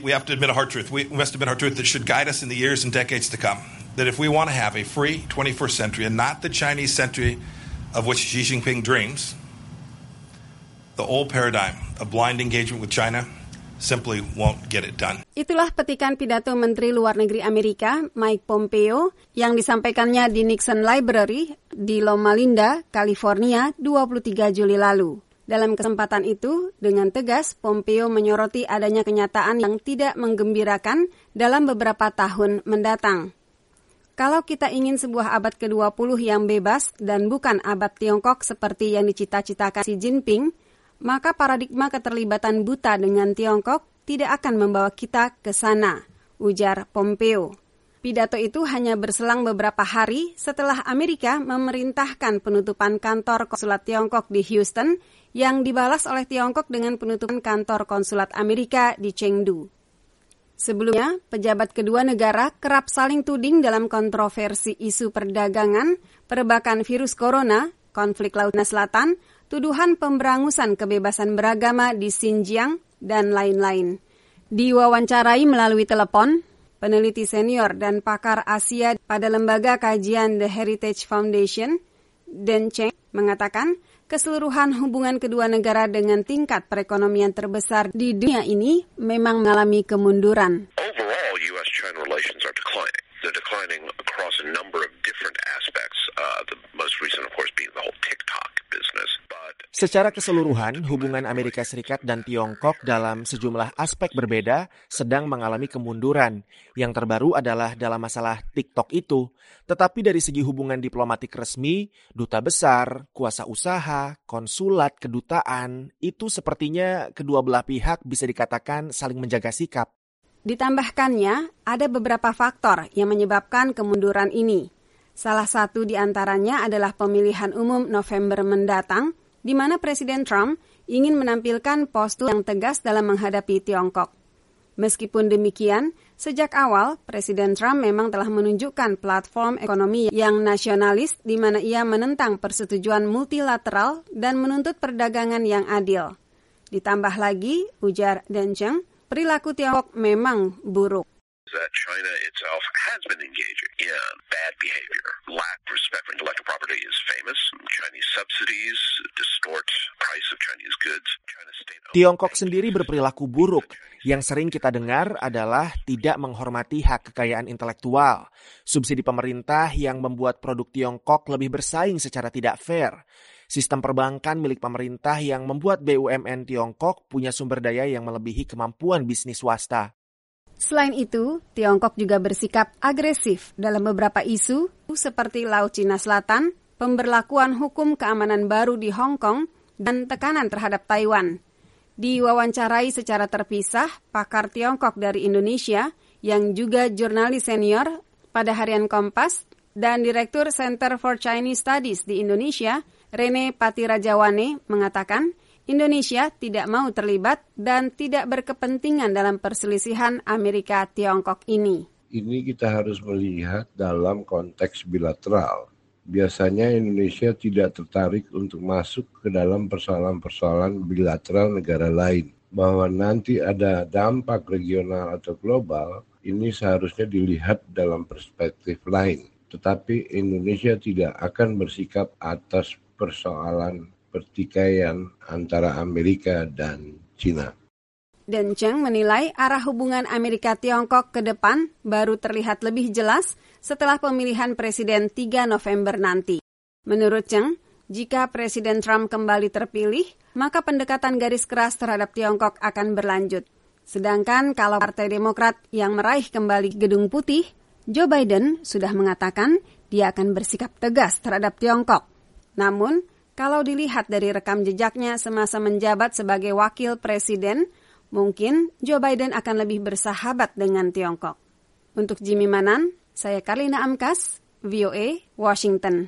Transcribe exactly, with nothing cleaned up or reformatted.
We have to admit a hard truth. We must admit a hard truth that should guide us in the years and decades to come. That if we want to have a free twenty-first century and not the Chinese century of which Xi Jinping dreams, the old paradigm of blind engagement with China simply won't get it done. Itulah petikan pidato Menteri Luar Negeri Amerika Mike Pompeo yang disampaikannya di Nixon Library di Loma Linda, California, dua puluh tiga Juli lalu. Dalam kesempatan itu, dengan tegas, Pompeo menyoroti adanya kenyataan yang tidak menggembirakan dalam beberapa tahun mendatang. Kalau kita ingin sebuah abad ke dua puluh yang bebas dan bukan abad Tiongkok seperti yang dicita-citakan Xi Jinping, maka paradigma keterlibatan buta dengan Tiongkok tidak akan membawa kita ke sana, ujar Pompeo. Pidato itu hanya berselang beberapa hari setelah Amerika memerintahkan penutupan kantor konsulat Tiongkok di Houston yang dibalas oleh Tiongkok dengan penutupan kantor konsulat Amerika di Chengdu. Sebelumnya, pejabat kedua negara kerap saling tuding dalam kontroversi isu perdagangan, perebakan virus corona, konflik Laut Cina Selatan, tuduhan pemberangusan kebebasan beragama di Xinjiang, dan lain-lain. Diwawancarai melalui telepon, peneliti senior dan pakar Asia pada lembaga kajian The Heritage Foundation, Den Cheng, mengatakan keseluruhan hubungan kedua negara dengan tingkat perekonomian terbesar di dunia ini memang mengalami kemunduran. Overall, U S-China relations are declining. They're declining across a number of different aspects. Uh, the most recent, of course, being the whole TikTok business. But secara keseluruhan, hubungan Amerika Serikat dan Tiongkok dalam sejumlah aspek berbeda sedang mengalami kemunduran. Yang terbaru adalah dalam masalah TikTok itu. Tetapi dari segi hubungan diplomatik resmi, duta besar, kuasa usaha, konsulat, kedutaan, itu sepertinya kedua belah pihak bisa dikatakan saling menjaga sikap. Ditambahkannya, ada beberapa faktor yang menyebabkan kemunduran ini. Salah satu di antaranya adalah pemilihan umum November mendatang, di mana Presiden Trump ingin menampilkan postur yang tegas dalam menghadapi Tiongkok. Meskipun demikian, sejak awal Presiden Trump memang telah menunjukkan platform ekonomi yang nasionalis di mana ia menentang persetujuan multilateral dan menuntut perdagangan yang adil. Ditambah lagi, ujar Den Cheng, perilaku Tiongkok memang buruk. That China itself has been engaging in bad behavior. Lack of respect for intellectual property is famous. Chinese subsidies distort price of Chinese goods. China state Tiongkok sendiri berperilaku buruk. Yang sering kita dengar adalah tidak menghormati hak kekayaan intelektual. Subsidi pemerintah yang membuat produk Tiongkok lebih bersaing secara tidak fair. Sistem perbankan milik pemerintah yang membuat B U M N Tiongkok punya sumber daya yang melebihi kemampuan bisnis swasta. Selain itu, Tiongkok juga bersikap agresif dalam beberapa isu seperti Laut Cina Selatan, pemberlakuan hukum keamanan baru di Hong Kong, dan tekanan terhadap Taiwan. Diwawancarai secara terpisah, pakar Tiongkok dari Indonesia yang juga jurnalis senior pada harian Kompas dan Direktur Center for Chinese Studies di Indonesia, Rene Patirajawane, mengatakan Indonesia tidak mau terlibat dan tidak berkepentingan dalam perselisihan Amerika-Tiongkok ini. Ini kita harus melihat dalam konteks bilateral. Biasanya Indonesia tidak tertarik untuk masuk ke dalam persoalan-persoalan bilateral negara lain. Bahwa nanti ada dampak regional atau global, ini seharusnya dilihat dalam perspektif lain. Tetapi Indonesia tidak akan bersikap atas persoalan pertikaian antara Amerika dan China. Den Cheng menilai arah hubungan Amerika-Tiongkok ke depan baru terlihat lebih jelas setelah pemilihan Presiden tiga November nanti. Menurut Cheng, jika Presiden Trump kembali terpilih, maka pendekatan garis keras terhadap Tiongkok akan berlanjut. Sedangkan kalau Partai Demokrat yang meraih kembali Gedung Putih, Joe Biden sudah mengatakan dia akan bersikap tegas terhadap Tiongkok. Namun, kalau dilihat dari rekam jejaknya semasa menjabat sebagai wakil presiden, mungkin Joe Biden akan lebih bersahabat dengan Tiongkok. Untuk Jimmy Manan, saya Karlina Amkas, V O A, Washington.